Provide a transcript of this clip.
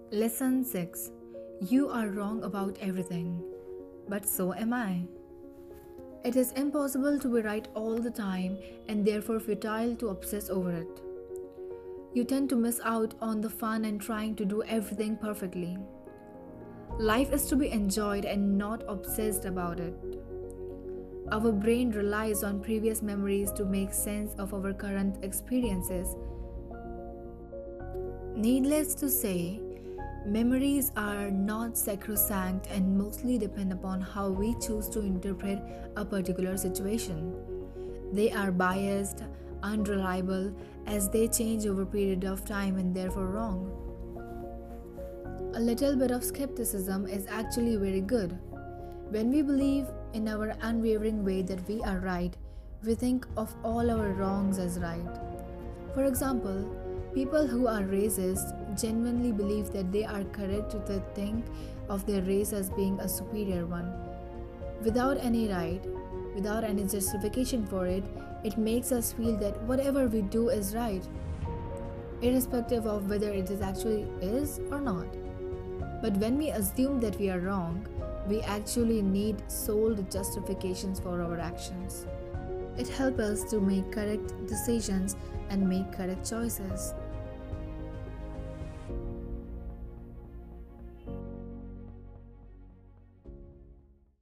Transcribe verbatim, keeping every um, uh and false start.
Lesson six. You are wrong about everything, but so am I. It is impossible to be right all the time and therefore futile to obsess over it. You tend to miss out on the fun and trying to do everything perfectly. Life is to be enjoyed and not obsessed about it. Our brain relies on previous memories to make sense of our current experiences. Needless to say, memories are not sacrosanct and mostly depend upon how we choose to interpret a particular situation. They are biased, unreliable, as they change over a period of time and therefore wrong. A little bit of skepticism is actually very good. When we believe in our unwavering way that we are right, we think of all our wrongs as right. For example, people who are racist genuinely believe that they are correct to think of their race as being a superior one. Without any right, without any justification for it, it makes us feel that whatever we do is right, irrespective of whether it is actually is or not. But when we assume that we are wrong, we actually need solid justifications for our actions. It helps us to make correct decisions and make correct choices.